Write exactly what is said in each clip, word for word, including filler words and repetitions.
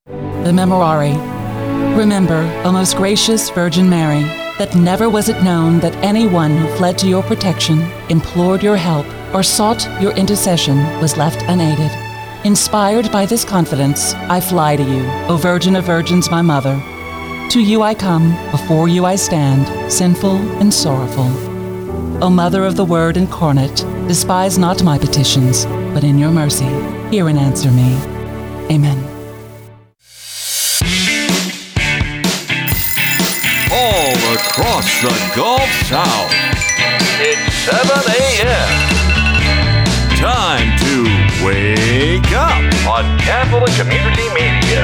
The Memorare. Remember, O most gracious Virgin Mary, that never was it known that anyone who fled to your protection, implored your help, or sought your intercession was left unaided. Inspired by this confidence, I fly to you, O Virgin of Virgins, my Mother. To you I come, before you I stand, sinful and sorrowful. O Mother of the Word incarnate, despise not my petitions, but in your mercy, hear and answer me. Amen. All across the Gulf South, it's seven a.m. Time to wake up on Catholic Community Media.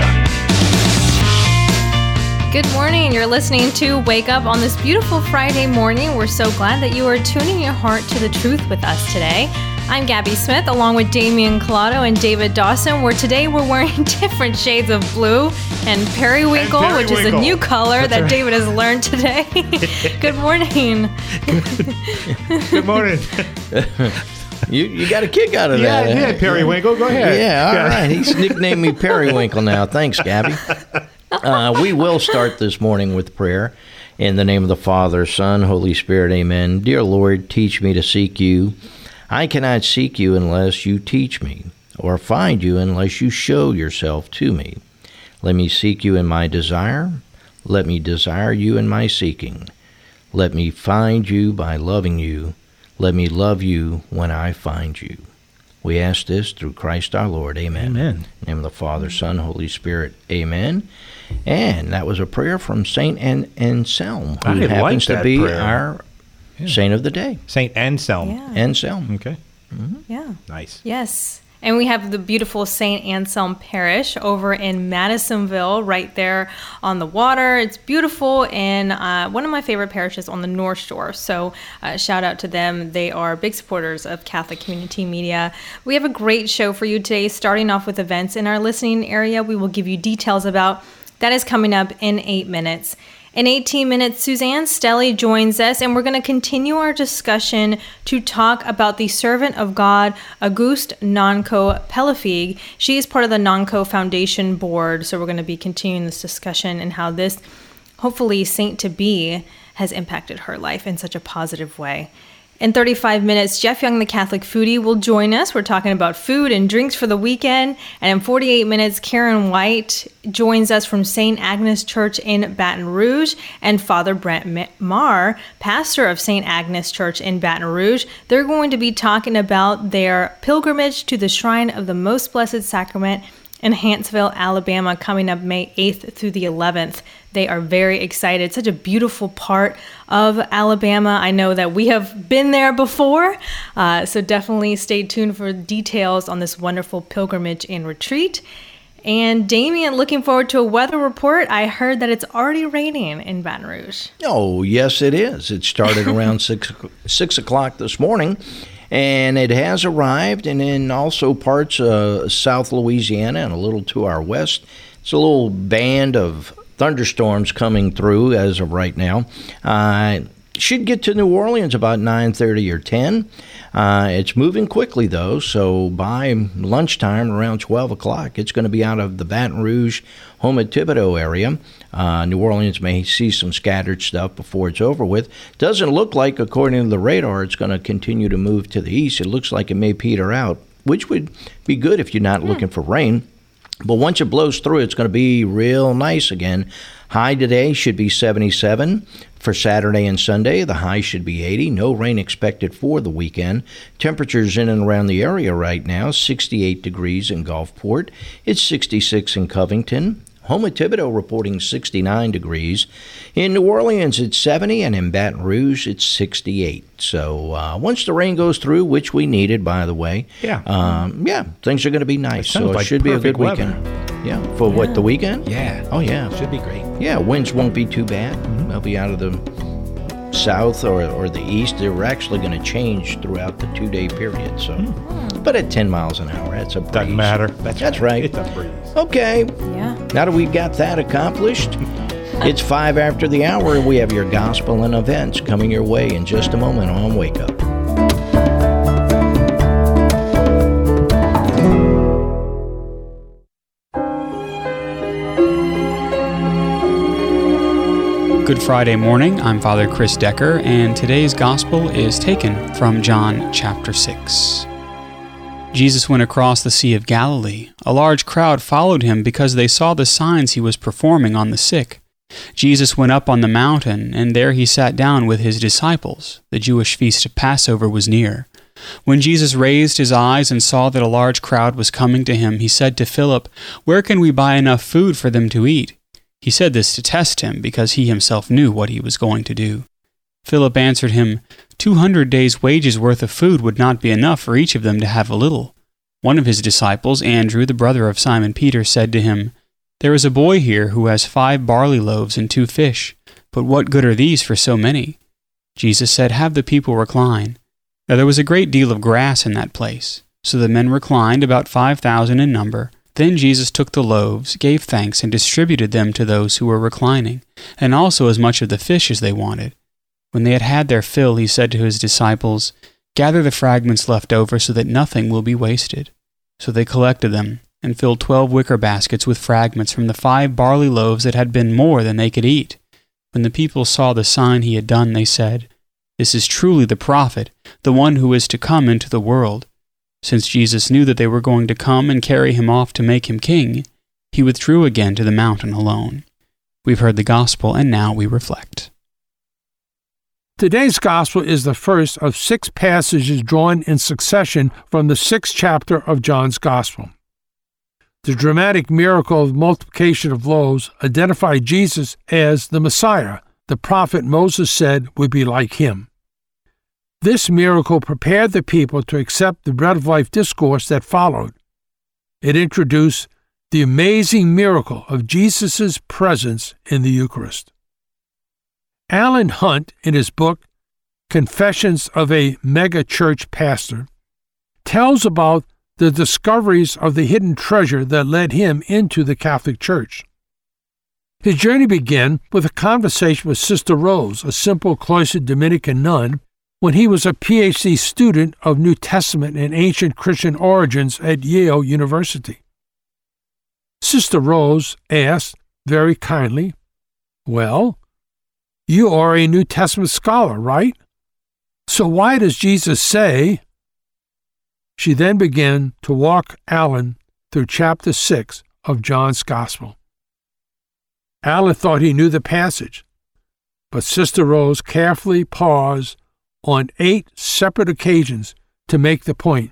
Good morning. You're listening to Wake Up on this beautiful Friday morning. We're so glad that you are tuning your heart to the truth with us today. I'm Gabby Smith, along with Damian Collado and David Dawson, where today we're wearing different shades of blue and periwinkle, and periwinkle. which is a new color That's that right. David has learned today. Good morning. Good, Good morning. You you got a kick out of yeah, that. Yeah, yeah, Periwinkle. Go ahead. Yeah, all yeah. right. He's nicknamed me Periwinkle now. Thanks, Gabby. Uh, we will start this morning with prayer. In the name of the Father, Son, Holy Spirit, amen. Dear Lord, teach me to seek you. I cannot seek you unless you teach me, or find you unless you show yourself to me. Let me seek you in my desire. Let me desire you in my seeking. Let me find you by loving you. Let me love you when I find you. We ask this through Christ our Lord. Amen. Amen. In the name of the Father, Son, Holy Spirit. Amen. And that was a prayer from Saint An- Anselm, who I happens like to be prayer. our yeah. saint of the day. Saint Anselm. Yeah. Anselm. Okay. Mm-hmm. Yeah. Nice. Yes. And we have the beautiful Saint Anselm Parish over in Madisonville, right there on the water. It's beautiful, and uh, one of my favorite parishes on the North Shore. So uh, shout out to them. They are big supporters of Catholic Community Media. We have a great show for you today, starting off with events in our listening area. We will give you details about that is coming up in eight minutes. In eighteen minutes, Suzanne Stelly joins us, and we're going to continue our discussion to talk about the servant of God, Auguste Nonco Pelafig. She is part of the Nonco Foundation board, so we're going to be continuing this discussion and how this, hopefully, saint-to-be has impacted her life in such a positive way. In thirty-five minutes, Jeff Young, the Catholic foodie, will join us. We're talking about food and drinks for the weekend. And in forty-eight minutes, Karen White joins us from Saint Agnes Church in Baton Rouge, and Father Brent Marr, pastor of Saint Agnes Church in Baton Rouge. They're going to be talking about their pilgrimage to the Shrine of the Most Blessed Sacrament in Huntsville, Alabama, coming up May eighth through the eleventh. They are very excited. Such a beautiful part of Alabama. I know that we have been there before, uh, so definitely stay tuned for details on this wonderful pilgrimage and retreat. And Damien, looking forward to a weather report. I heard that it's already raining in Baton Rouge. Oh, yes, it is. It started around six, six o'clock this morning. And it has arrived, and in also parts of South Louisiana and a little to our west. It's a little band of thunderstorms coming through as of right now. Uh, should get to New Orleans about nine thirty or ten. Uh, it's moving quickly, though, so by lunchtime, around twelve o'clock, it's going to be out of the Baton Rouge, Houma Thibodaux area. Uh, New Orleans may see some scattered stuff before it's over with. Doesn't look like, according to the radar, it's going to continue to move to the east. It looks like it may peter out, which would be good if you're not mm. looking for rain. But once it blows through, it's going to be real nice again. High today should be seventy-seven. For Saturday and Sunday, the high should be eighty. No rain expected for the weekend. Temperatures in and around the area right now, sixty-eight degrees in Gulfport. It's sixty-six in Covington. Houma Thibodaux reporting sixty-nine degrees. In New Orleans, it's seventy, and in Baton Rouge, it's sixty-eight. So uh, once the rain goes through, which we needed, by the way, yeah, um, yeah, things are going to be nice. So it like should be a good weather. weekend. Yeah, for yeah. what, the weekend? Yeah. Oh, yeah. Should be great. Yeah, winds won't be too bad. Mm-hmm. They'll be out of the south or, or the east. They're actually going to change throughout the two-day period. So, mm. But at ten miles an hour, that's a breeze. Doesn't matter. That's, that's right. right. It's a breeze. Okay. Yeah. Now that we've got that accomplished, it's five after the hour. We have your gospel and events coming your way in just a moment on Wake Up. Good Friday morning. I'm Father Chris Decker, and today's gospel is taken from John chapter six. Jesus went across the Sea of Galilee. A large crowd followed him because they saw the signs he was performing on the sick. Jesus went up on the mountain, and there he sat down with his disciples. The Jewish feast of Passover was near. When Jesus raised his eyes and saw that a large crowd was coming to him, he said to Philip, "Where can we buy enough food for them to eat?" He said this to test him, because he himself knew what he was going to do. Philip answered him, Two hundred days' wages worth of food would not be enough for each of them to have a little." One of his disciples, Andrew, the brother of Simon Peter, said to him, "There is a boy here who has five barley loaves and two fish, but what good are these for so many?" Jesus said, "Have the people recline." Now there was a great deal of grass in that place, so the men reclined, about five thousand in number. Then Jesus took the loaves, gave thanks, and distributed them to those who were reclining, and also as much of the fish as they wanted. When they had had their fill, he said to his disciples, "Gather the fragments left over so that nothing will be wasted." So they collected them, and filled twelve wicker baskets with fragments from the five barley loaves that had been more than they could eat. When the people saw the sign he had done, they said, "This is truly the prophet, the one who is to come into the world." Since Jesus knew that they were going to come and carry him off to make him king, he withdrew again to the mountain alone. We've heard the gospel, and now we reflect. Today's gospel is the first of six passages drawn in succession from the sixth chapter of John's gospel. The dramatic miracle of multiplication of loaves identified Jesus as the Messiah, the prophet Moses said would be like him. This miracle prepared the people to accept the bread of life discourse that followed. It introduced the amazing miracle of Jesus' presence in the Eucharist. Alan Hunt, in his book Confessions of a Mega-Church Pastor, tells about the discoveries of the hidden treasure that led him into the Catholic Church. His journey began with a conversation with Sister Rose, a simple cloistered Dominican nun, when he was a P H D student of New Testament and ancient Christian origins at Yale University. Sister Rose asked very kindly, "Well, you are a New Testament scholar, right? So why does Jesus say?" She then began to walk Alan through chapter six of John's Gospel. Alan thought he knew the passage, but Sister Rose carefully paused on eight separate occasions to make the point.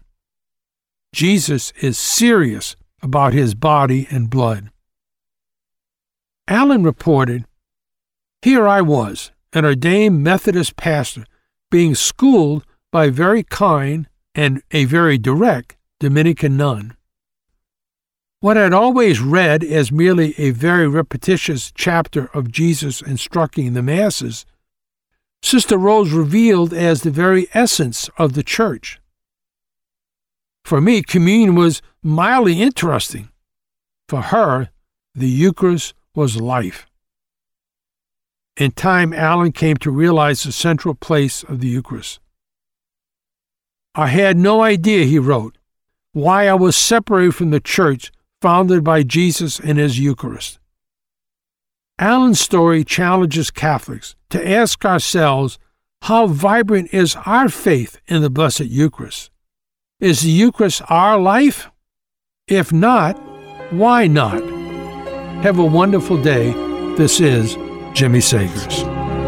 Jesus is serious about his body and blood. Alan reported, "Here I was, an ordained Methodist pastor, being schooled by a very kind and a very direct Dominican nun. What I had always read as merely a very repetitious chapter of Jesus instructing the masses, Sister Rose revealed as the very essence of the church. For me, communion was mildly interesting. For her, the Eucharist was life. In time, Alan came to realize the central place of the Eucharist. "I had no idea," he wrote, "why I was separated from the church founded by Jesus and his Eucharist." Alan's story challenges Catholics to ask ourselves, how vibrant is our faith in the Blessed Eucharist? Is the Eucharist our life? If not, why not? Have a wonderful day. This is Jimmy Sagers.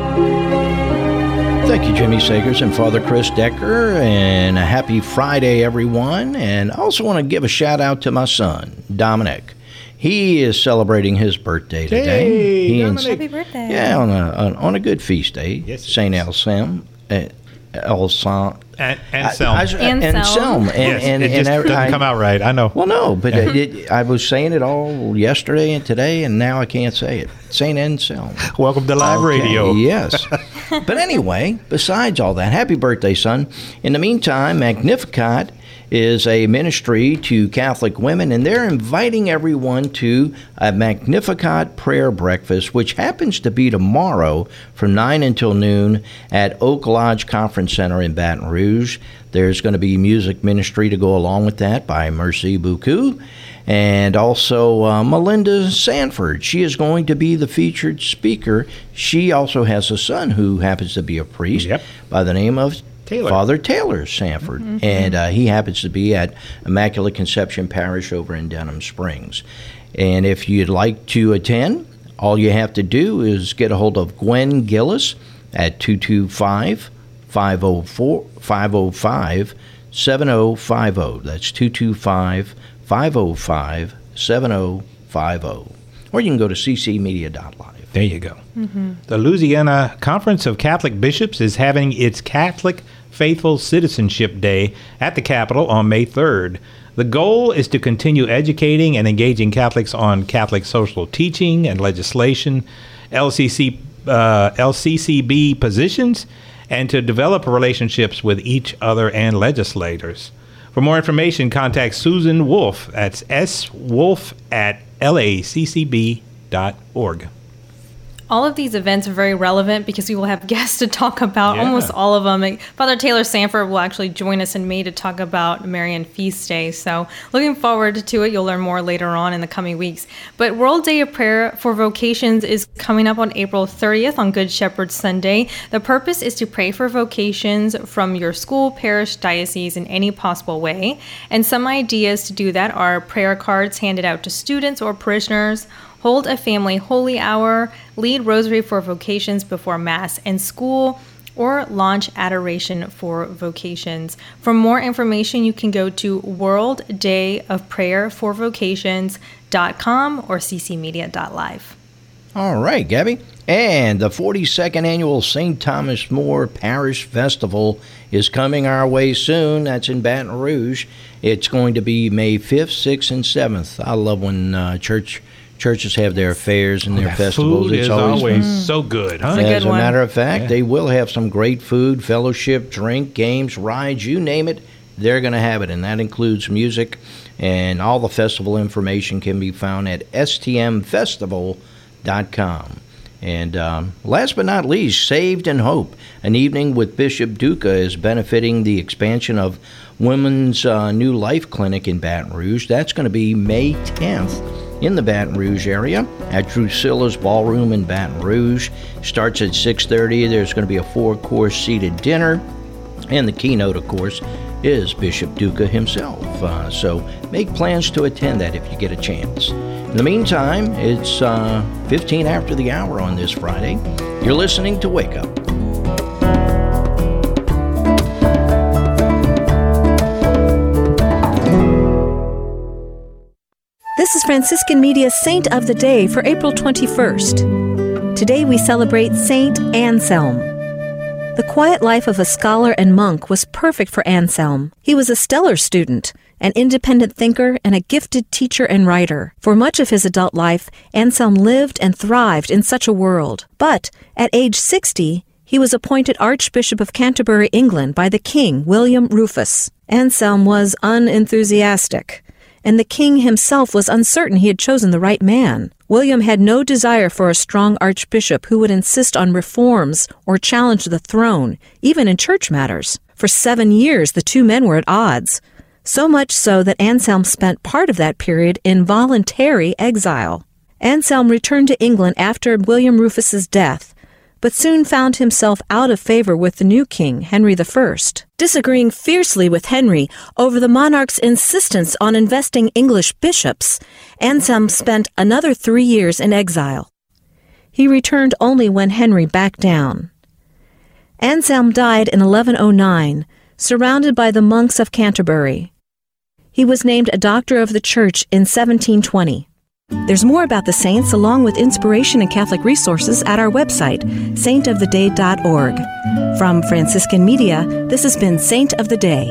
Thank you, Jimmy Sagers and Father Chris Decker, and a happy Friday, everyone. And I also want to give a shout out to my son, Dominic. He is celebrating his birthday today. Hey, he Dominic. Happy birthday. Yeah, on a on, on a good feast day. Yes, Saint yes. Anselm. Uh, Elson. And, Anselm. I, I, Anselm. Anselm. And, yes, and, it and just I, doesn't I- come out right. I know. Well, no, but it, it, I was saying it all yesterday and today, and now I can't say it. Saint Anselm. Welcome to live Okay, radio. Yes. But anyway, besides all that, happy birthday, son. In the meantime, Magnificat is a ministry to Catholic women, and they're inviting everyone to a Magnificat prayer breakfast, which happens to be tomorrow from nine until noon at Oak Lodge Conference Center in Baton Rouge. There's going to be music ministry to go along with that by Merci Beaucoup. And also uh, Melinda Sanford. She is going to be the featured speaker. She also has a son who happens to be a priest Yep. by the name of Taylor. Father Taylor Sanford. Mm-hmm. And uh, he happens to be at Immaculate Conception Parish over in Denham Springs. And if you'd like to attend, all you have to do is get a hold of Gwen Gillis at two two five, five oh four, five oh five, seven oh five oh. That's two two five, five oh five, seven oh five oh. Or you can go to c c media dot live. There you go. Mm-hmm. The Louisiana Conference of Catholic Bishops is having its Catholic Faithful Citizenship Day at the Capitol on May third. The goal is to continue educating and engaging Catholics on Catholic social teaching and legislation, L C C, uh, L C C B positions, and to develop relationships with each other and legislators. For more information, contact Susan Wolf. That's S Wolf at L A C C B dot org. All of these events are very relevant because we will have guests to talk about Yeah. almost all of them. Father Taylor Sanford will actually join us in May to talk about Marian Feast Day. So looking forward to it. You'll learn more later on in the coming weeks. But World Day of Prayer for Vocations is coming up on April thirtieth on Good Shepherd Sunday. The purpose is to pray for vocations from your school, parish, diocese in any possible way. And some ideas to do that are prayer cards handed out to students or parishioners, hold a family holy hour, lead rosary for vocations before Mass and school, or launch adoration for vocations. For more information, you can go to world day of prayer for vocations dot com or c c media dot live. All right, Gabby. And the forty-second annual Saint Thomas More Parish Festival is coming our way soon. That's in Baton Rouge. It's going to be May fifth, sixth, and seventh. I love when uh, church churches have their fairs and their That festivals. food It's is always, always so good, huh? It's a good as a one. matter of fact, Yeah. they will have some great food, fellowship, drink, games, rides, you name it. They're going to have it, and that includes music. And all the festival information can be found at s t m festival dot com. And um, last but not least, Saved in Hope. An evening with Bishop Duca is benefiting the expansion of Women's uh, New Life Clinic in Baton Rouge. That's going to be May tenth in the Baton Rouge area at Drusilla's Ballroom in Baton Rouge. Starts at six thirty. There's going to be a four-course seated dinner. And the keynote, of course, is Bishop Duca himself. Uh, so make plans to attend that if you get a chance. In the meantime, it's uh, fifteen after the hour on this Friday. You're listening to Wake Up. This is Franciscan Media's Saint of the Day for April twenty-first. Today we celebrate Saint Anselm. The quiet life of a scholar and monk was perfect for Anselm. He was a stellar student, an independent thinker, and a gifted teacher and writer. For much of his adult life, Anselm lived and thrived in such a world. But at age sixty, he was appointed Archbishop of Canterbury, England, by the King, William Rufus. Anselm was unenthusiastic, and the king himself was uncertain he had chosen the right man. William had no desire for a strong archbishop who would insist on reforms or challenge the throne, even in church matters. For seven years, the two men were at odds, so much so that Anselm spent part of that period in voluntary exile. Anselm returned to England after William Rufus's death, but soon found himself out of favor with the new king, Henry the First. Disagreeing fiercely with Henry over the monarch's insistence on investing English bishops, Anselm spent another three years in exile. He returned only when Henry backed down. Anselm died in eleven oh nine, surrounded by the monks of Canterbury. He was named a doctor of the church in seventeen twenty. There's more about the saints along with inspiration and Catholic resources at our website, saint of the day dot org. From Franciscan Media, this has been Saint of the Day.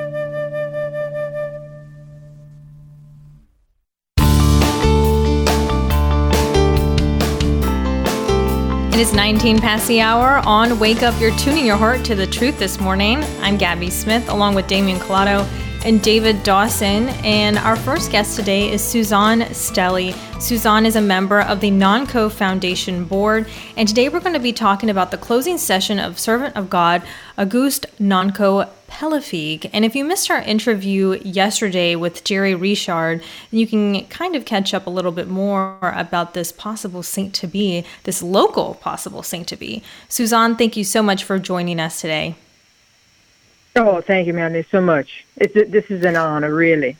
It is nineteen past the hour on Wake Up. You're tuning your heart to the truth this morning. I'm Gabby Smith along with Damian Collado. and David Dawson. And our first guest today is Suzanne Stelly. Suzanne is a member of the NONCO Foundation Board, and today we're going to be talking about the closing session of Servant of God, Auguste Nonco Pelafig. And if you missed our interview yesterday with Jerry Richard, you can kind of catch up a little bit more about this possible saint to be, this local possible saint to be. Suzanne, thank you so much for joining us today. Oh, thank you, Melanie, so much. It's, this is an honor, really.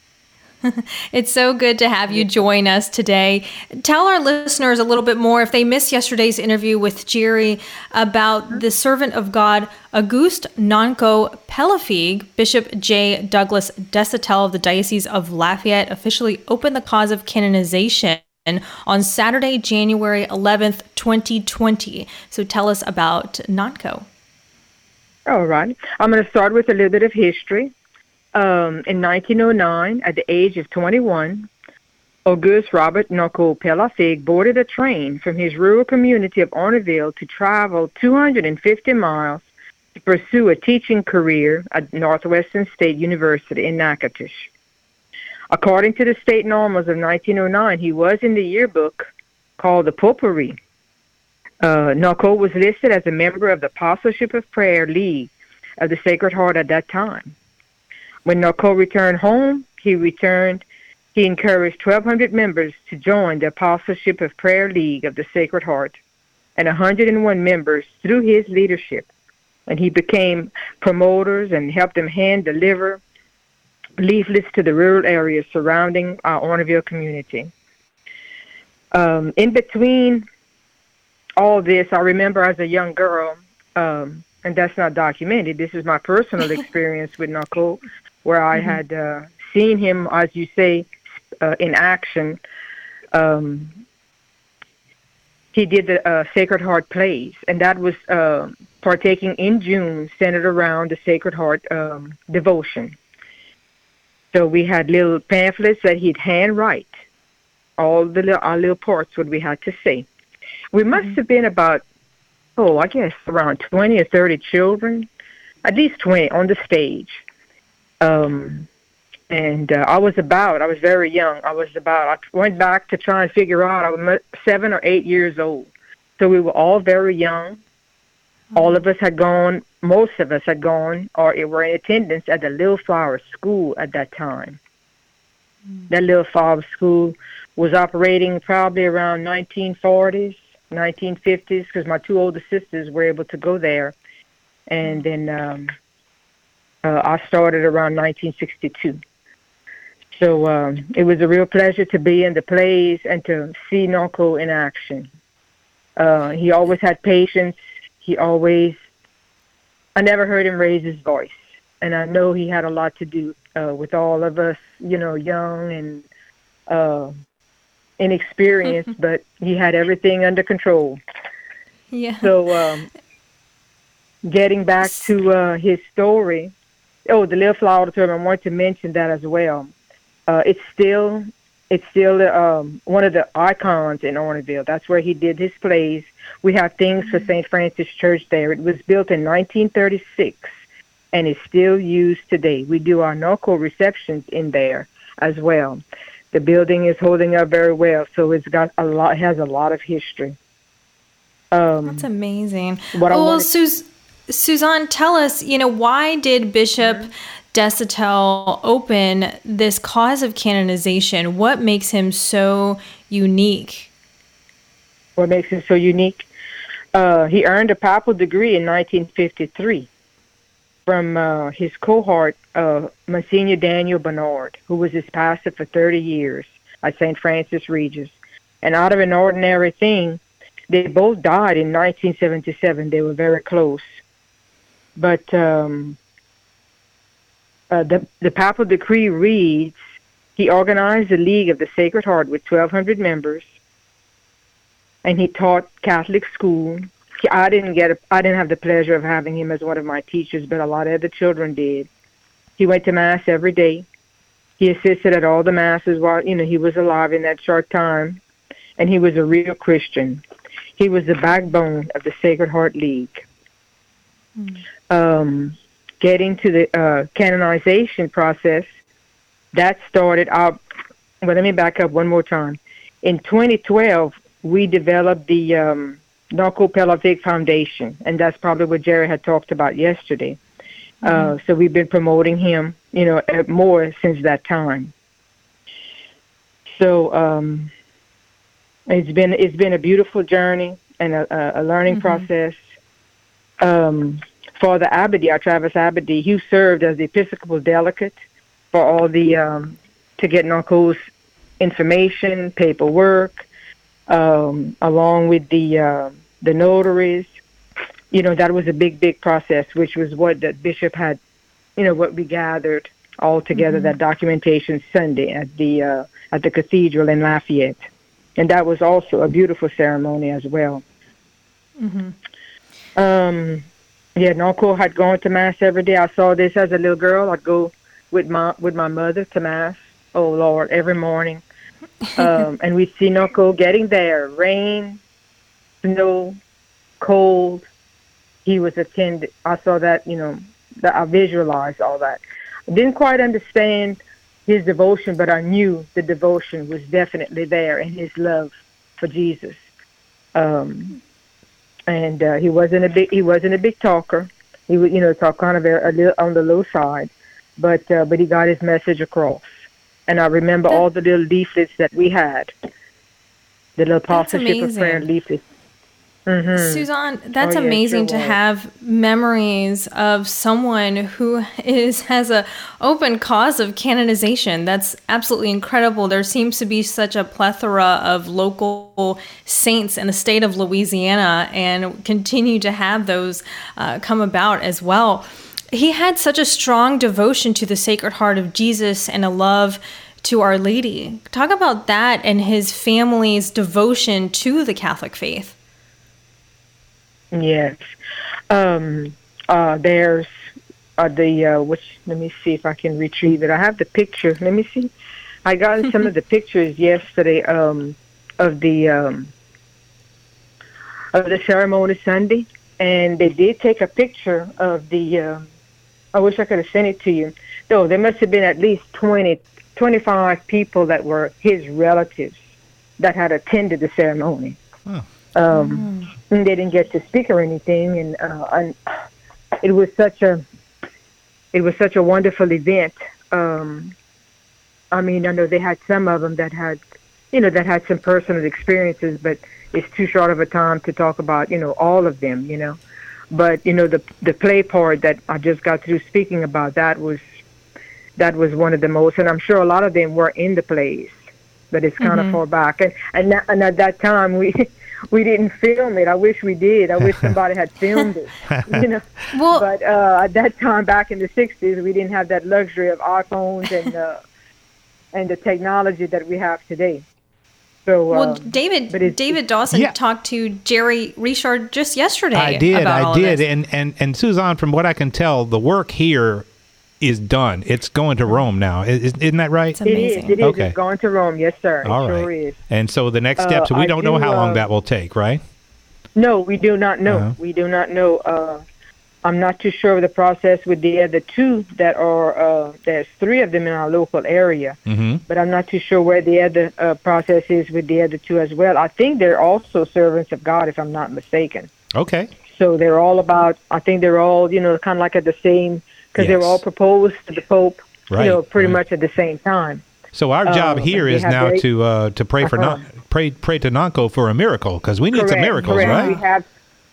It's so good to have you join us today. Tell our listeners a little bit more, if they missed yesterday's interview with Jerry, about the servant of God, Auguste Nonco Pelafig. Bishop J. Douglas Desautels of the Diocese of Lafayette officially opened the cause of canonization on Saturday, January eleventh, twenty twenty. So tell us about Nonco. All right. I'm going to start with a little bit of history. Um, in nineteen oh nine, at the age of twenty-one, Auguste Robert Nonco Pelafig boarded a train from his rural community of Orneville to travel two hundred fifty miles to pursue a teaching career at Northwestern State University in Natchitoches. According to the state normals of nineteen oh nine, he was in the yearbook called the Potpourri. Uh, Nonco was listed as a member of the Apostleship of Prayer League of the Sacred Heart at that time. When Nonco returned home, he returned, he encouraged twelve hundred members to join the Apostleship of Prayer League of the Sacred Heart, and one hundred one members through his leadership. And he became promoters and helped them hand deliver leaflets to the rural areas surrounding our Orneville community. Um, in between all this, I remember as a young girl, um, and that's not documented, this is my personal experience with Nonco, where I mm-hmm. had uh, seen him, as you say, uh, in action. Um, he did the uh, Sacred Heart plays, and that was uh, partaking in June, centered around the Sacred Heart um, devotion. So we had little pamphlets that he'd handwrite, all the little, our little parts, what we had to say. We must mm-hmm. have been about, oh, I guess around twenty or thirty children, at least twenty on the stage. Um, and uh, I was about, I was very young. I was about, I went back to try and figure out, I was seven or eight years old. So we were all very young. Mm-hmm. All of us had gone, most of us had gone or were in attendance at the Little Flower School at that time. Mm-hmm. That Little Flower School was operating probably around nineteen forties, nineteen fifties, because my two older sisters were able to go there. And then um, uh, I started around nineteen sixty-two. So um, it was a real pleasure to be in the plays and to see Nonco in action. Uh, he always had patience. He always, I never heard him raise his voice. And I know he had a lot to do uh, with all of us, you know, young and uh, inexperienced, but he had everything under control. Yeah. So um, getting back to uh, his story, oh, the Little Flower Auditorium, I want to mention that as well. Uh, it's still it's still um, one of the icons in Orneville. That's where he did his plays. We have things for Saint Francis Church there. It was built in nineteen thirty-six and is still used today. We do our Nonco receptions in there as well. The building is holding up very well, so it's got a lot, has a lot of history. Um, That's amazing. What well, wanna... Sus- Suzanne, tell us, you know, why did Bishop mm-hmm. Desautels open this cause of canonization? What makes him so unique? What makes him so unique? Uh, he earned a papal degree in nineteen fifty-three from uh, his cohort, uh, Monsignor Daniel Bernard, who was his pastor for thirty years at Saint Francis Regis. And out of an ordinary thing, they both died in nineteen seventy-seven. They were very close. But um, uh, the, the papal decree reads, he organized the League of the Sacred Heart with twelve hundred members, and he taught Catholic school. He, I didn't get, a, I didn't have the pleasure of having him as one of my teachers, but a lot of other children did. He went to Mass every day. He assisted at all the Masses while, you know, he was alive in that short time, and he was a real Christian. He was the backbone of the Sacred Heart League. Mm. Um, getting to the uh, canonization process, that started out. Well, let me back up one more time. In twenty twelve, we developed the um, Nonko Pelovic Foundation, and that's probably what Jerry had talked about yesterday. Mm-hmm. Uh, so we've been promoting him, you know, more since that time. So um, it's been it's been a beautiful journey and a, a learning mm-hmm. process. Um, Father Abedy, our Travis Abedy, he served as the Episcopal delegate for all the um, to get Nonko's information, paperwork, um, along with the uh, the notaries. You know, that was a big, big process, which was what the bishop had, you know, what we gathered all together, mm-hmm. that documentation Sunday at the uh, at the cathedral in Lafayette. And that was also a beautiful ceremony as well. Mm-hmm. Um, yeah, Nonko had gone to Mass every day. I saw this as a little girl. I'd go with my with my mother to Mass. Oh, Lord, every morning. Um, and we'd see Nonko getting there. Rain, snow, cold. He was attended. I saw that, you know, that I visualized all that. I didn't quite understand his devotion, but I knew the devotion was definitely there and his love for Jesus. Um, and uh, he wasn't a big he wasn't a big talker. He would, you know, talk kind of a, a little on the low side, but uh, but he got his message across. And I remember all the little leaflets that we had, the little apostleship of prayer leaflets. Mm-hmm. Suzanne, that's oh, yeah, amazing sure to was. have memories of someone who is has a open cause of canonization. That's absolutely incredible. There seems to be such a plethora of local saints in the state of Louisiana, and continue to have those uh, come about as well. He had such a strong devotion to the Sacred Heart of Jesus and a love to Our Lady. Talk about that and his family's devotion to the Catholic faith. Yes. Um, uh, there's uh, the, uh, which, let me see if I can retrieve it. I have the picture. Let me see. I got some of the pictures yesterday um, of the um, of the ceremony Sunday, and they did take a picture of the, uh, I wish I could have sent it to you. No, there must have been at least twenty, twenty-five people that were his relatives that had attended the ceremony. Oh. Um, mm. and they didn't get to speak or anything, and, uh, and it was such a, it was such a wonderful event. Um, I mean, I know they had some of them that had, you know, that had some personal experiences, but it's too short of a time to talk about, you know, all of them, you know. But, you know, the the play part that I just got through speaking about, that was, that was one of the most, and I'm sure a lot of them were in the plays, but it's kind mm-hmm. of far back. And, and, that, and at that time, we... We didn't film it. I wish we did. I wish somebody had filmed it. You know, well, but uh, at that time, back in the sixties, we didn't have that luxury of iPhones and uh, and the technology that we have today. So, well, um, David, David Dawson yeah. talked to Jerry Richard just yesterday. I did. About I all did. This. And and and Suzanne, from what I can tell, the work here is done. It's going to Rome now. Is, isn't that right? It's amazing. It is. It is. Okay. It's going to Rome. Yes, sir. All it right. sure is. And so the next steps, uh, we I don't do, know how long uh, that will take, right? No, we do not know. Uh-huh. We do not know. Uh, I'm not too sure of the process with the other two that are, uh, there's three of them in our local area, mm-hmm. but I'm not too sure where the other uh, process is with the other two as well. I think they're also servants of God, if I'm not mistaken. Okay. So they're all about, I think they're all, you know, kind of like at the same, because yes. they were all proposed to the Pope, right. you know, pretty right. much at the same time. So our job uh, here is now great, to uh, to pray for uh-huh. non, pray pray to Nonko for a miracle, because we need correct, some miracles, correct. right? We have,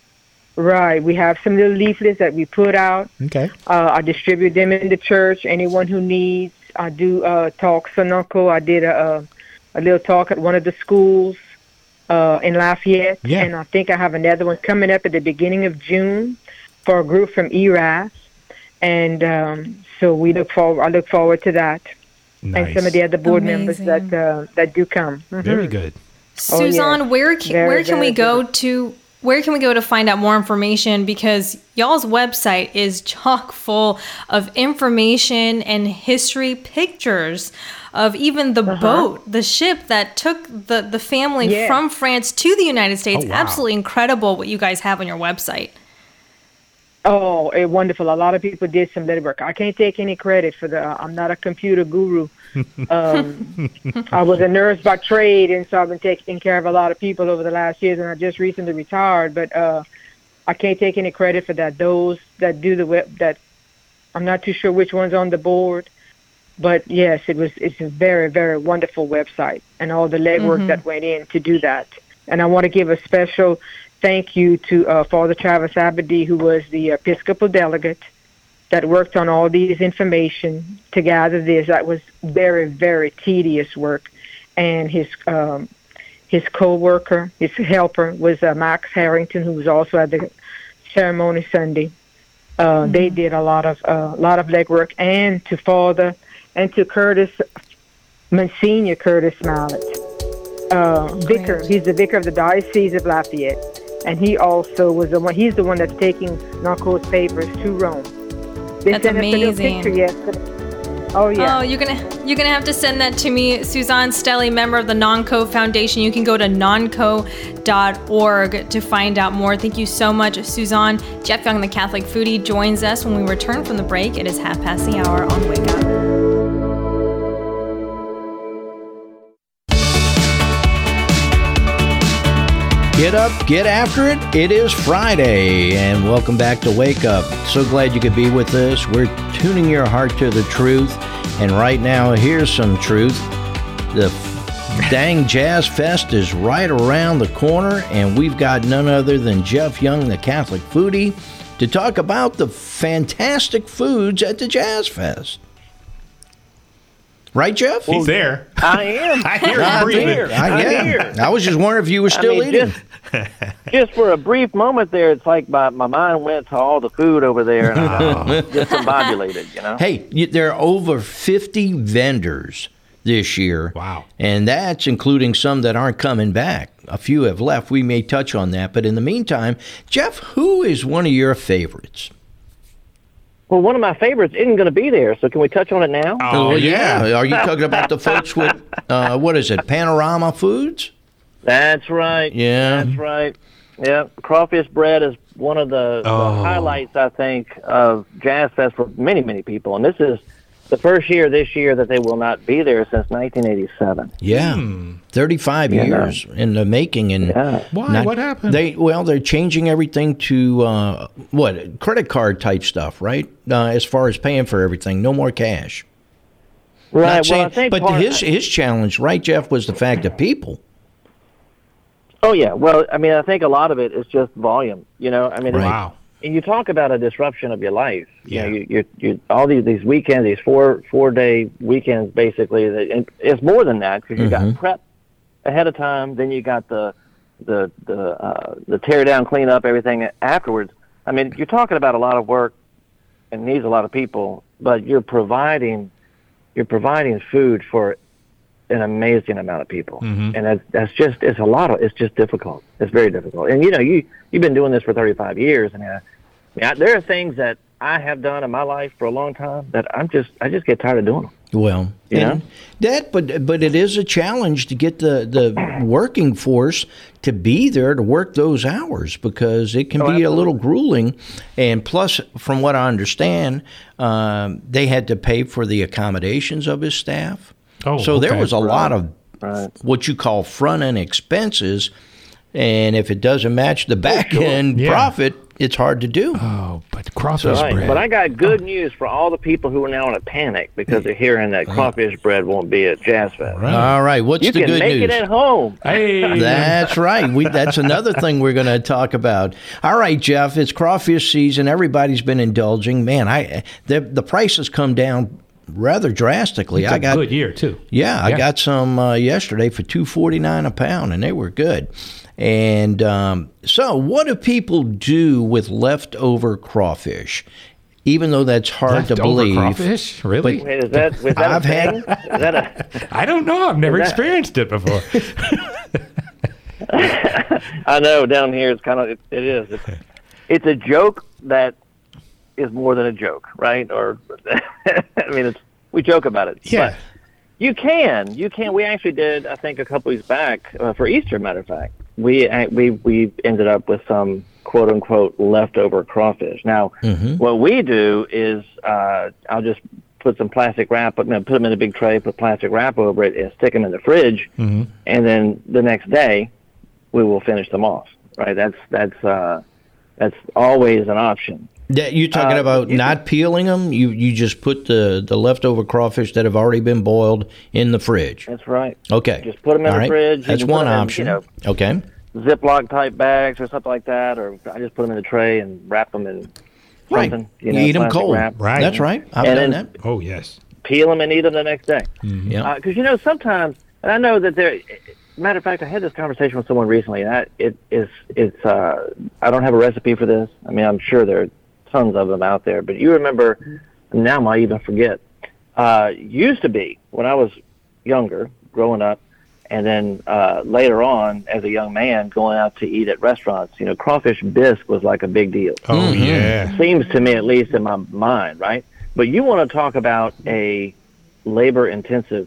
right. We have some little leaflets that we put out. Okay. Uh, I distribute them in the church. Anyone who needs, I do uh, talks for Nonko. I did a, a little talk at one of the schools uh, in Lafayette, yeah. and I think I have another one coming up at the beginning of June for a group from E R A S, and um, so we look forward. I look forward to that. Nice. And some of the other board Amazing. members that uh, that do come. Mm-hmm. Very good. Suzanne, oh, yes. where can, very, where can we very go good. to where can we go to find out more information? Because y'all's website is chock full of information and history, pictures of even the uh-huh. boat, the ship that took the, the family yes. from France to the United States. Oh, wow. Absolutely incredible what you guys have on your website. Oh, it, wonderful. A lot of people did some lead work. I can't take any credit for the, uh, I'm not a computer guru. Um, I was a nurse by trade, and so I've been taking care of a lot of people over the last years, and I just recently retired, but uh, I can't take any credit for that. Those that do the web, that I'm not too sure which one's on the board, but yes, it was, it's a very, very wonderful website, and all the legwork mm-hmm. that went in to do that. And I want to give a special thank you to uh, Father Travis Abadie, who was the Episcopal delegate that worked on all these information to gather this. That was very, very tedious work. And his um, his co-worker, his helper, was uh, Max Harrington, who was also at the ceremony Sunday. Uh, mm-hmm. They did a lot of uh, lot of legwork. And to Father and to Curtis, Monsignor Curtis Mallet, uh, vicar. He's the vicar of the Diocese of Lafayette. And he also was the one, he's the one that's taking Narco's papers to Rome. They That's amazing. Picture yesterday. Oh, yeah. Oh, you're going to you're gonna have to send that to me. Suzanne Stelly, member of the NONCO Foundation. You can go to nonco dot org to find out more. Thank you so much, Suzanne. Jeff Young, the Catholic Foodie, joins us when we return from the break. It is half past the hour on Wake Up. Get up, get after it. It is Friday, and welcome back to Wake Up. So glad you could be with us. We're tuning your heart to the truth, and right now, here's some truth. The dang Jazz Fest is right around the corner, and we've got none other than Jeff Young, the Catholic Foodie, to talk about the fantastic foods at the Jazz Fest. Right, Jeff? He's there. I am. I hear him I'm breathing. here. I, I'm yeah. here. I was just wondering if you were still I mean, eating. Just, just for a brief moment there, it's like my, my mind went to all the food over there, and I was discombobulated, you know? Hey, you, there are over fifty vendors this year. Wow. And that's including some that aren't coming back. A few have left. We may touch on that. But in the meantime, Jeff, who is one of your favorites? Well, one of my favorites isn't going to be there, so can we touch on it now? Oh, yeah. Are you talking about the folks with, uh, what is it, Panorama Foods? That's right. Yeah. That's right. Yeah, crawfish bread is one of the, Oh. the highlights, I think, of Jazz Fest for many, many people. And this is the first year this year that they will not be there since nineteen eighty-seven. Yeah, thirty-five Yeah. years in the making. And Yeah. Why? not- What happened? They well, they're changing everything to uh, what credit card type stuff, right? Uh, as far as paying for everything, no more cash. Right. Not Well, saying- I think but part, his his challenge, right, Jeff, was the fact of people. Oh, yeah. Well, I mean, I think a lot of it is just volume. You know, I mean, Right. Wow. and you talk about a disruption of your life. Yeah. You know, you, you, you all these these weekends, these four four day weekends, basically. That, and it's more than that because you Mhm. got prep ahead of time, then you got the the the uh, the tear down, clean up, everything afterwards. I mean, you're talking about a lot of work and needs a lot of people, but you're providing you're providing food for an amazing amount of people, Mhm. and that's that's just it's a lot of it's just difficult. It's very difficult, and you know you you've been doing this for thirty-five years, and I mean, I, I, there are things that I have done in my life for a long time that I'm just I just get tired of doing them. Well, You and know? that, but but it is a challenge to get the, the working force to be there to work those hours because it can Oh, be absolutely. a little grueling. And plus, from what I understand, um, they had to pay for the accommodations of his staff. Oh, so there okay. was a lot of Right. what you call front end expenses, and if it doesn't match the back end Yeah. profit, it's hard to do. Oh, but crawfish Right. bread. But I got good news for all the people who are now in a panic because they're hearing that crawfish bread won't be at Jazz Fest. Right. All right, what's You the can good make news? it at home. Hey. That's right. We, that's another thing we're going to talk about. All right, Jeff, it's crawfish season. Everybody's been indulging. Man, I the the price has come down rather drastically. It's I a got good year too. yeah, I Yeah. got some uh, yesterday for two forty-nine a pound, and they were good. And um, so, what do people do with leftover crawfish? Even though that's hard to Leftover believe. crawfish? Really? But- Wait, is that, is that I've a had- thing? Is that a, I don't know. I've never Is that- experienced it before. I know down here it's kind of, it, it is. It's, it's a joke that is more than a joke, right? Or, I mean, it's we joke about it. Yeah. But you can. You can. We actually did, I think, a couple weeks back, uh, for Easter, matter of fact. We, uh, we, we ended up with some quote unquote leftover crawfish. Now, Mhm. what we do is uh, I'll just put some plastic wrap, put them in a big tray, put plastic wrap over it, and stick them in the fridge, Mhm. and then the next day we will finish them off. Right? That's that's uh, that's always an option. Yeah, you're talking Uh, about you not peeling them. You you just put the, the leftover crawfish that have already been boiled in the fridge. That's right. Okay. Just put them in All the right. fridge. You That's can put one them in, option. you know, Okay. Ziploc type bags or something like that, or I just put them in a tray and wrap them in Right. something. You know, eat 'em plastic cold. wrap. Right. That's right. I've And done then- that. Oh, yes. Peel them and eat them the next day. Yeah. Because you know sometimes, and I know that there. Matter of fact, I had this conversation with someone recently, and I, it is it's. Uh, I don't have a recipe for this. I mean, I'm sure there are tons of them out there, but you remember? Now I might even forget. Uh, used to be when I was younger, growing up, and then uh, later on as a young man, going out to eat at restaurants. You know, crawfish bisque was like a big deal. Oh, Mhm. yeah. Seems to me, at least in my mind, right? But you want to talk about a labor-intensive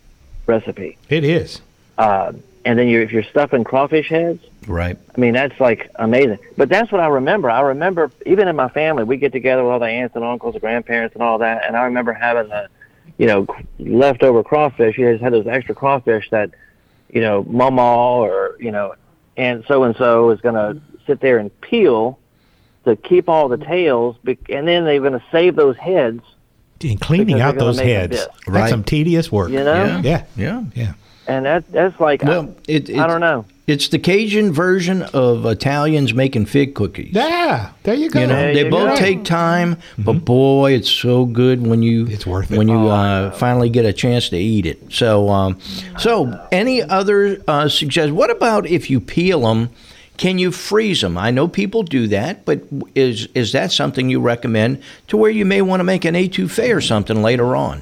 recipe, It is. uh, and then you're, if you're stuffing crawfish heads, Right. I mean that's like amazing. But that's what I remember. I remember even in my family, we get together with all the aunts and uncles, and grandparents, and all that, and I remember having the, you know, leftover crawfish. You just had those extra crawfish that, you know, mama or you know, and so and so is going to sit there and peel to keep all the tails, bec- and then they're going to save those heads. And cleaning Because out they're gonna those make a heads. bisque. That's Right. some tedious work. You know? Yeah. Yeah. Yeah. Yeah. And that that's like Well, it, it, I don't know. It's the Cajun version of Italians making fig cookies. Yeah. There you go. You know, There they you both go. take time, but boy, it's so good when you It's worth it. when you Oh, uh, finally get a chance to eat it. So, um, so any other uh, suggestions? What about if you peel them? Can you freeze them? I know people do that, but is is that something you recommend to where you may want to make an étouffée or something later on?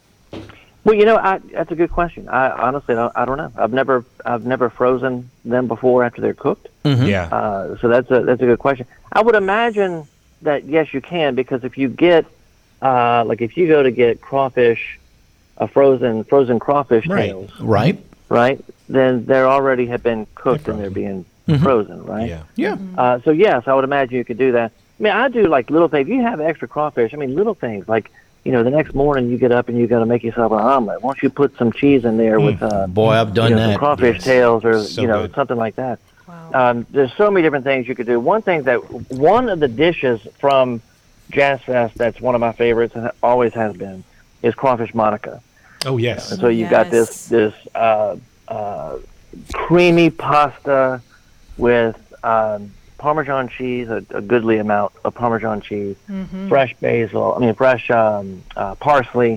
Well, you know, I, that's a good question. I honestly don't, I don't know. I've never I've never frozen them before after they're cooked. Yeah. Uh, so that's a that's a good question. I would imagine that yes, you can, because if you get uh, like if you go to get crawfish, a frozen frozen crawfish Right. tails, Right? right? Then they already have been cooked and they're being frozen, right? Yeah. Yeah. Uh, so yes, I would imagine you could do that. I mean, I do like little things. If you have extra crawfish, I mean, little things like, you know, the next morning you get up and you got to make yourself an omelet. Why don't you put some cheese in there with, uh, Boy, I've done you know, some that. crawfish Yes. tails or So you know good. something like that. Wow. Um, there's so many different things you could do. One thing that one of the dishes from Jazz Fest that's one of my favorites and always has been is crawfish Monica. Oh, yes. And so you've got this this uh, uh, creamy pasta with um, Parmesan cheese, a, a goodly amount of Parmesan cheese, fresh basil, I mean fresh um, uh, parsley,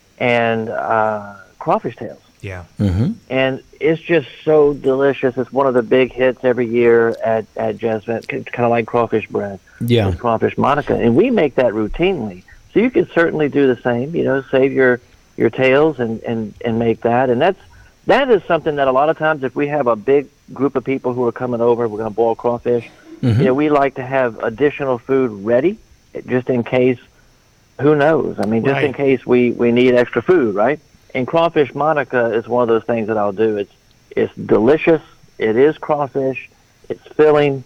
and uh, crawfish tails. Yeah. Mm-hmm. And it's just so delicious. It's one of the big hits every year at, at Jazz Fest, kind of like crawfish bread. Yeah. With crawfish Monica. And we make that routinely. So you can certainly do the same, you know, save your, your tails and, and, and make that. And that's that is something that a lot of times if we have a big group of people who are coming over, we're going to boil crawfish, Mm-hmm. you know, we like to have additional food ready just in case, who knows? I mean, just Right. in case we, we need extra food, right? And crawfish Monica is one of those things that I'll do. It's it's delicious. It is crawfish. It's filling.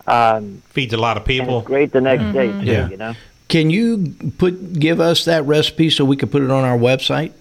Um, Feeds a lot of and people. it's great the next day too. Yeah. You know. Can you put give us that recipe so we can put it on our website?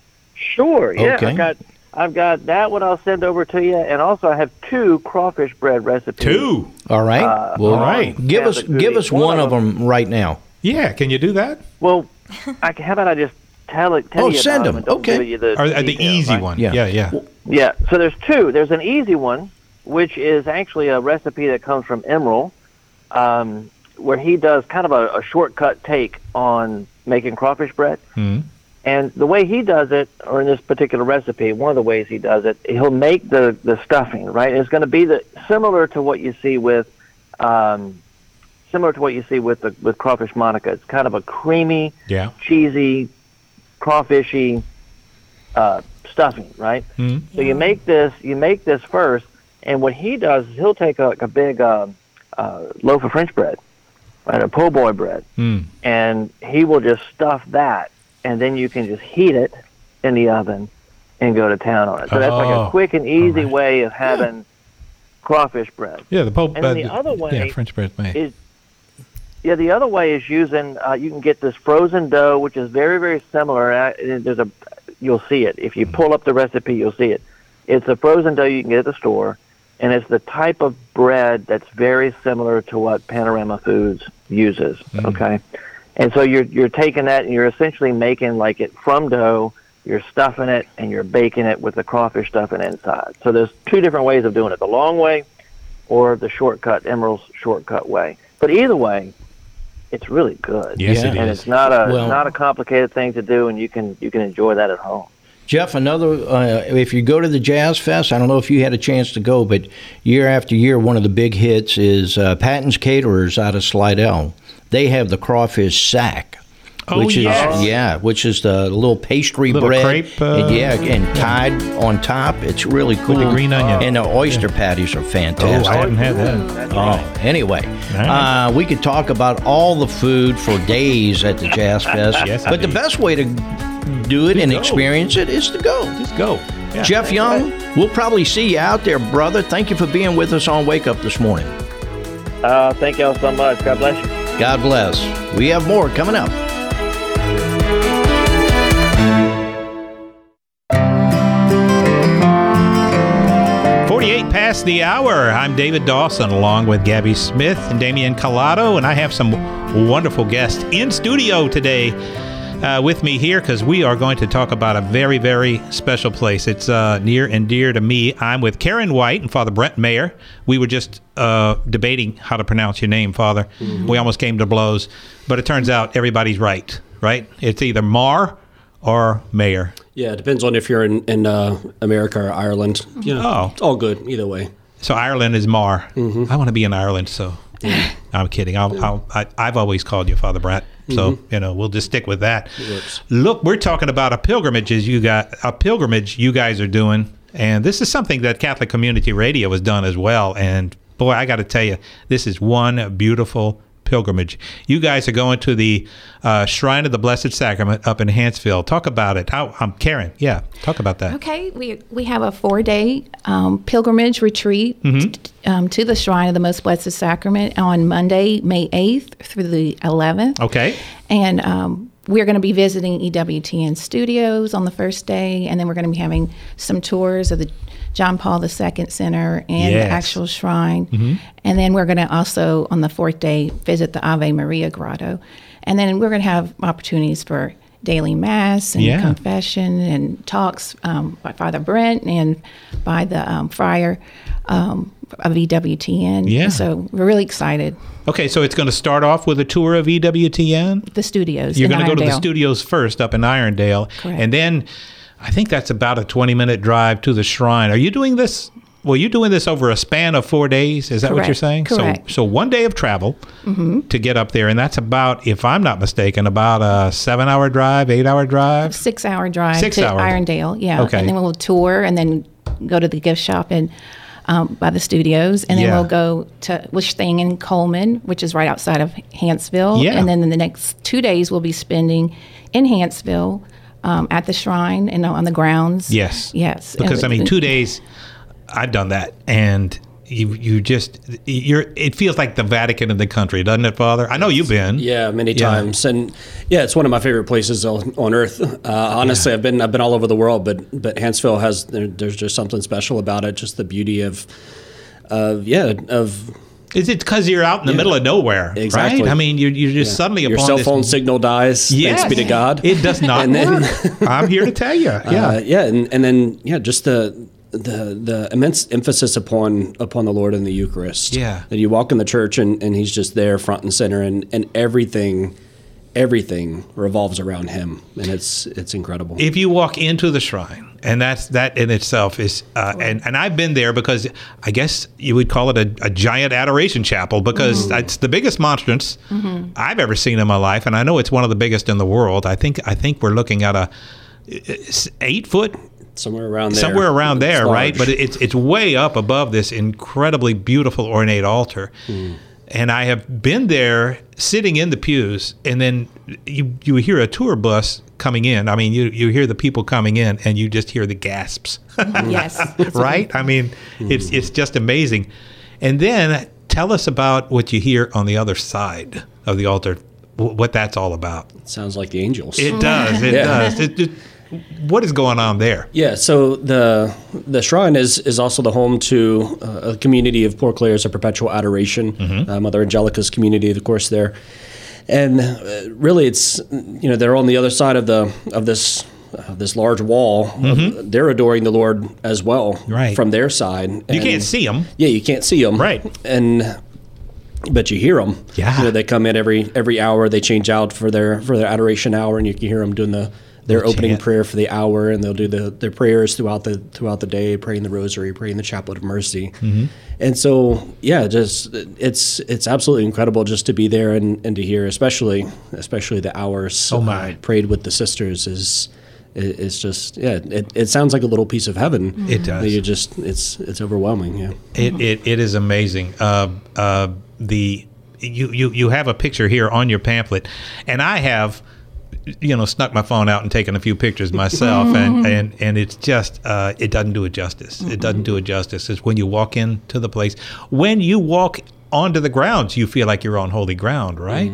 Sure. Yeah. Okay. I've got I've got that one. I'll send over to you, and also I have two crawfish bread recipes. Two. All right. Uh, well, all right. Give Yeah, us the give goodies. us one, One of of them right now. Yeah. Can you do that? Well, I, how about I just tell it? Tell Oh, you send about them. and don't Okay. give you the, Or, or the details, easy right? one. Yeah. Yeah. Yeah. Yeah, so there's two. There's an easy one, which is actually a recipe that comes from Emerald, um, where he does kind of a, a shortcut take on making crawfish bread. Mhm. And the way he does it, or in this particular recipe, one of the ways he does it, he'll make the, the stuffing, right? It's going to be the similar to what you see with um, similar to what you see with the with crawfish Monica. It's kind of a creamy, Yeah. cheesy, crawfishy uh, stuffing, right? Mhm. So you make this, you make this first, and what he does is he'll take a, like a big uh, uh, loaf of French bread, right, a po' boy bread, Mm. and he will just stuff that, and then you can just heat it in the oven and go to town on it. So that's like Oh, a quick and easy all right. way of having crawfish bread. Yeah, the Pope. And then uh, the other way yeah, French bread made. is yeah, the other way is using. Uh, you can get this frozen dough, which is very, very similar. Uh, there's a, you'll see it if you pull up the recipe. You'll see it. It's a frozen dough you can get at the store, and it's the type of bread that's very similar to what Panorama Foods uses. Mm. Okay, and so you're you're taking that and you're essentially making like it from dough. You're stuffing it and you're baking it with the crawfish stuffing inside. So there's two different ways of doing it: the long way, or the shortcut, Emeril's shortcut way. But either way, it's really good. Yes, yeah. it and is. it's not a Well, it's not a complicated thing to do, and you can you can enjoy that at home. Jeff, another, uh, if you go to the Jazz Fest, I don't know if you had a chance to go, but year after year, one of the big hits is uh, Patton's Caterers out of Slidell. They have the crawfish sack. Oh, which is yes. yeah, which is the little pastry Little bread, crepe, uh, and, yeah, and tied on top. It's really cool. With the green onion. And the oyster patties are Oh, fantastic. I haven't had that. Oh, anyway, right. uh, we could talk about all the food for days at the Jazz Fest, Yes, but the indeed. best way to do it and go. experience it is to go. Just go. Yeah. Jeff Young, we'll probably see you out there, brother. Thank you for being with us on Wake Up this morning. Uh, thank y'all so much. God bless you. God bless. We have more coming up. forty-eight past the hour. I'm David Dawson along with Gabby Smith and Damian Collado, and I have some wonderful guests in studio today uh, with me here because we are going to talk about a very, very special place. It's uh, near and dear to me. I'm with Karen White and Father Brent Mayer. We were just uh, debating how to pronounce your name, Father. Mm-hmm. We almost came to blows, but it turns out everybody's right, right? It's either Mar or Mayer. Yeah, it depends on if you're in, in uh, America or Ireland. You know, Oh. it's all good either way. So Ireland is Mar. Mm-hmm. I want to be in Ireland, so I'm kidding. I'll, I'll, I, I've always called you Father Brent, so Mm-hmm. you know we'll just stick with that. works. Look, we're talking about a pilgrimage. As you got a pilgrimage you guys are doing, and this is something that Catholic Community Radio has done as well. And boy, I got to tell you, this is one beautiful pilgrimage. You guys are going to the uh, Shrine of the Blessed Sacrament up in Hanceville. Talk about it. How, I'm Karen. Yeah, talk about that. Okay, we we have a four-day um, pilgrimage retreat Mm-hmm. t- um, to the Shrine of the Most Blessed Sacrament on Monday, May eighth through the eleventh. Okay. And um, we're going to be visiting E W T N Studios on the first day, and then we're going to be having some tours of the John Paul the Second Center and Yes. the actual shrine. And then we're going to also, on the fourth day, visit the Ave Maria Grotto. And then we're going to have opportunities for daily mass and Yeah. confession and talks um, by Father Brent and by the um, friar um, of E W T N. Yeah. So we're really excited. Okay, so it's going to start off with a tour of E W T N? The studios. You're in going to go to the Irondale. studios first up in Irondale. Correct. And then I think that's about a twenty minute drive to the shrine. Are you doing this? Well, you're doing this over a span of four days. Is that what you're Correct. saying? Correct. So, so one day of travel to get up there. And that's about, if I'm not mistaken, about a seven hour drive, eight hour drive. Six hour drive Six to hour. Irondale, yeah. Okay. And then we'll tour and then go to the gift shop and um, by the studios, and then Yeah. we'll go to we're staying in Coleman, which is right outside of Hanceville. Yeah. And then in the next two days we'll be spending in Hanceville um, at the shrine and on the grounds. Yes. Yes. Because, I And- mean, two days, I've done that. And you you just, you're, it feels like the Vatican of the country, doesn't it, Father? I know you've been. Yeah, many Yeah. times, and yeah, it's one of my favorite places on, on earth. Uh, honestly, I've been I've been all over the world, but but Hanceville has there, there's just something special about it. Just the beauty of, of yeah of. Is it because you're out in the middle of nowhere? Exactly. Right? I mean, you're, you're just Yeah. suddenly Your upon cell this- phone signal dies. Yes. Thanks be to God. It does not And then- work. I'm here to tell you. Yeah. Uh, yeah, and, and then yeah, just the the the immense emphasis upon upon the Lord in the Eucharist. Yeah. That you walk in the church and, and he's just there front and center, and, and everything everything revolves around him, and it's it's incredible. If you walk into the shrine, and that's that in itself is, uh, and and I've been there because I guess you would call it a, a giant adoration chapel because Mm-hmm. it's the biggest monstrance I've ever seen in my life, and I know it's one of the biggest in the world. I think I think we're looking at a it's eight foot. Somewhere around there. Somewhere around there, It's right? large. But it's it's way up above this incredibly beautiful ornate altar. Mm. And I have been there sitting in the pews, and then you you hear a tour bus coming in. I mean, you, you hear the people coming in, and you just hear the gasps. Yes. Right? I mean, it's it's just amazing. And then tell us about what you hear on the other side of the altar, w- what that's all about. It sounds like the angels. It does. It Yeah. does. It, it, what is going on there? Yeah, so the the shrine is is also the home to uh, a community of Port Clares of Perpetual Adoration, Mm-hmm. uh, Mother Angelica's community, of course, there. And uh, really, it's, you know, they're on the other side of the of this uh, this large wall. Mhm. They're adoring the Lord as well, Right. from their side. You can't see them. Yeah, you can't see them. Right. And but you hear them. Yeah. You know, they come in every every hour. They change out for their for their adoration hour, and you can hear them doing the their Little opening chant. prayer for the hour, and they'll do the their prayers throughout the throughout the day, praying the Rosary, praying the Chaplet of Mercy. Mm-hmm. And so, yeah, just it's it's absolutely incredible just to be there and, and to hear, especially especially the hours Oh, my. uh, prayed with the sisters is. it- It's just yeah. It, it sounds like a little piece of heaven. It does. You just it's it's overwhelming. Yeah. It it, it is amazing. Uh, uh, the you, you you have a picture here on your pamphlet, and I have, you know, snuck my phone out and taken a few pictures myself, and, and, and it's just uh, it doesn't do it justice. It doesn't do it justice. It's when you walk into the place, when you walk onto the grounds, you feel like you're on holy ground, right?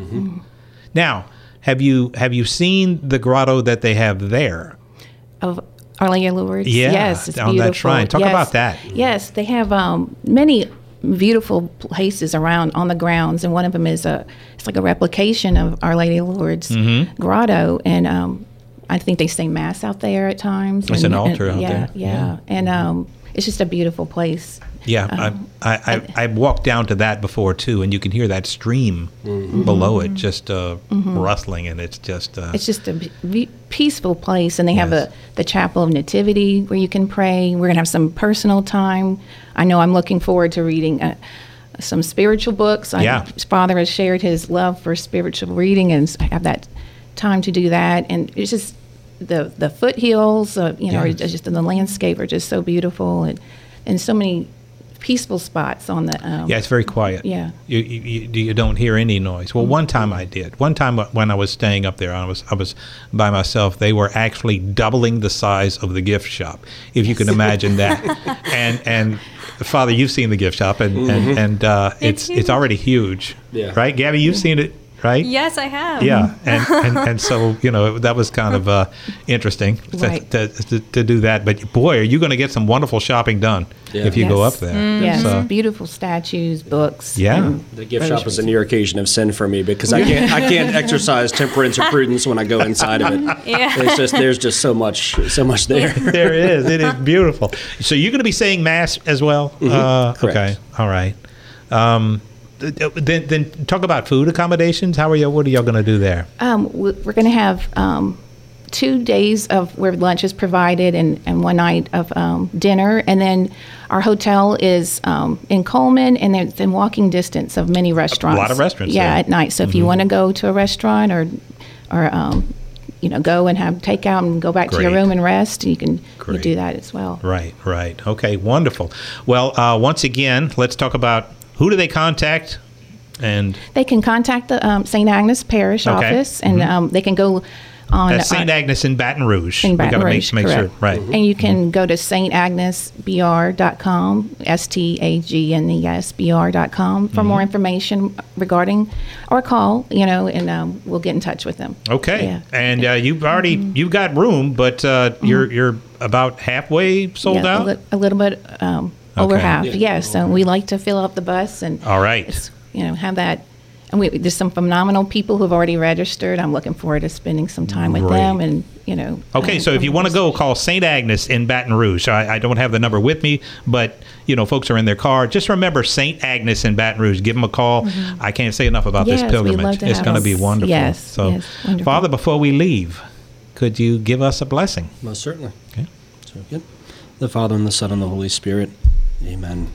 Now, have you have you seen the grotto that they have there? Of Our Lady of Lourdes. Yeah, Yes, it's on that beautiful. shrine. Talk Yes. about that. Yes, they have um, many beautiful places around on the grounds, and one of them is a it's like a replication of Our Lady of Lourdes Mhm. grotto, and um, I think they say mass out there at times. There's and, an altar and, out yeah, there. Yeah, Yeah. and um, it's just a beautiful place. Yeah, Um, I, I, I, I walked down to that before too, and you can hear that stream below it just uh, rustling, and it's just uh, It's just a b- be- peaceful place, and they have Yes. a the Chapel of Nativity where you can pray. We're gonna have some personal time. I know I'm looking forward to reading uh, some spiritual books. I, Yeah. Father has shared his love for spiritual reading, and s- have that time to do that. And it's just the the foothills, uh, you know, Yes. are just the landscape are just so beautiful, and and so many peaceful spots on the. Um, yeah, it's very quiet. Yeah. you, you you you don't hear any noise. Well, one time I did. One time when I was staying up there, I was I was by myself. They were actually doubling the size of the gift shop, if you can imagine that. and and Father, you've seen the gift shop, and and, and uh, it's it's, already huge. Yeah. Right, Gabby, you've seen it, right? Yes, I have. Yeah, and, and, and so, you know, that was kind of uh, interesting to, Right. to, to, to do that. But boy, are you going to get some wonderful shopping done Yeah. if you go Yes. up there. Yes, So, beautiful statues, books. Yeah. and The gift really shop is a near occasion of sin for me because I can't I can't exercise temperance or prudence when I go inside of it. Yeah. It's just there's just so much so much there. there is. It is beautiful. So you're going to be saying Mass as well? Uh, Correct. Okay. All right. Um, th- th- then, then talk about food accommodations. How are you? What are y'all going to do there? Um, we- we're going to have um, two days of where lunch is provided and, and one night of um, dinner. And then our hotel is um, in Coleman, and it's in walking distance of many restaurants. lot of restaurants Yeah, there. at night. So if you want to go to a restaurant or, or um, you know, go and have takeout and go back to your Great. room and rest, you can you Great. do that as well. Right, right. Okay, wonderful. Well, uh, once again, let's talk about who do they contact and They can contact the um, Saint Agnes Parish Okay. office, and um, they can go on that's Saint uh, Agnes in Baton Rouge. in We Baton gotta Rouge, make, make sure, correct. right. And you can go to saint agnes b r dot com, S T A G N E S B R dot com for Mm-hmm. more information regarding, or call, you know, and um, we'll get in touch with them. Okay, Yeah. and uh, you've already you've got room, but uh, you're you're about halfway sold Yeah, out. A, li- a little bit um, over Okay. half, Yeah. yes. So we like to fill up the bus and, All right. it's, you know, have that. And we, there's some phenomenal people who've already registered. I'm looking forward to spending some time with Great. them, and you know. Okay, uh, so if you want to go, call Saint Agnes in Baton Rouge. I, I don't have the number with me, but you know, folks are in their car. Just remember Saint Agnes in Baton Rouge. Give them a call. I can't say enough about Yes, this we'd pilgrimage. love to It's have going to us. be wonderful. Yes, So, yes, wonderful. Father, before we leave, could you give us a blessing? Most certainly. Okay. So good. The Father and the Son and the Holy Spirit. Amen.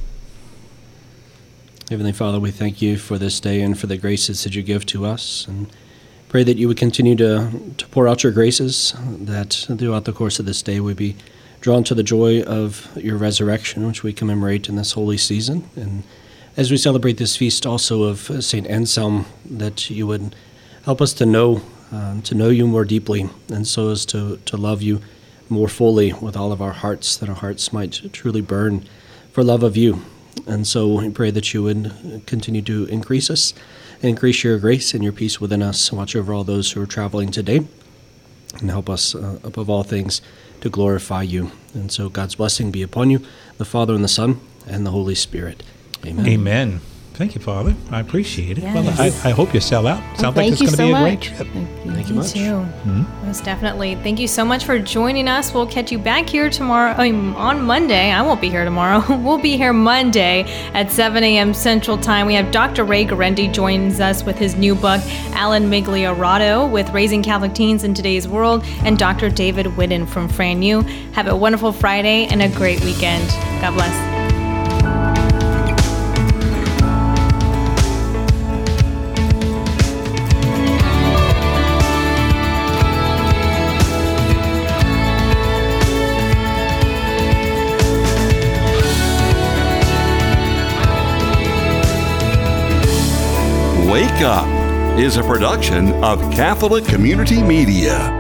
Heavenly Father, we thank you for this day and for the graces that you give to us, and pray that you would continue to, to pour out your graces, that throughout the course of this day we be drawn to the joy of your resurrection, which we commemorate in this holy season, and as we celebrate this feast also of uh, Saint Anselm, that you would help us to know um, to know you more deeply, and so as to, to love you more fully with all of our hearts, that our hearts might truly burn for love of you. And so we pray that you would continue to increase us, increase your grace and your peace within us. Watch over all those who are traveling today, and help us, uh, above all things, to glorify you. And so God's blessing be upon you, the Father and the Son and the Holy Spirit. Amen. Amen. Thank you, Father. I appreciate it. Yes. Well, I, I hope you sell out. Sounds like it's going to be a great trip. Thank you Me much. too. Mm-hmm. Most definitely. Thank you so much for joining us. We'll catch you back here tomorrow, I mean, on Monday. I won't be here tomorrow. We'll be here Monday at seven a.m. Central Time. We have Doctor Ray Garendi joins us with his new book, Alan Migliorato, with Raising Catholic Teens in Today's World, and Doctor David Whitten from Fran U. Have a wonderful Friday and a great weekend. God bless. Wake Up is a production of Catholic Community Media.